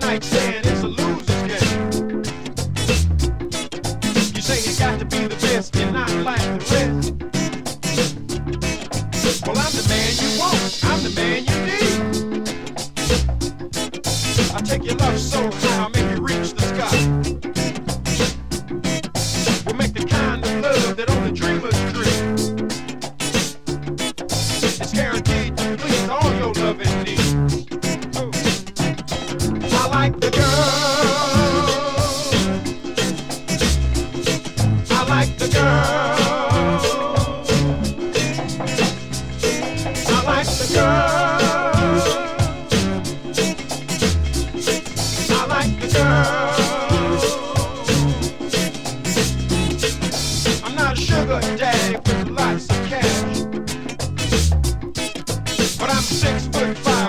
like saying it's a loser's game. You say you got to be the best and not like the rest. Well, I'm the man you want, I'm the man you need. I take your love so high, I'll make you reach the sky. We'll make the kind of love that only dreamers dream. It's guaranteed to please all your loving needs. I like the girl. I like the girl. I like the girl. I like the girl. I'm not a sugar daddy with lots of cash, but I'm 6'5".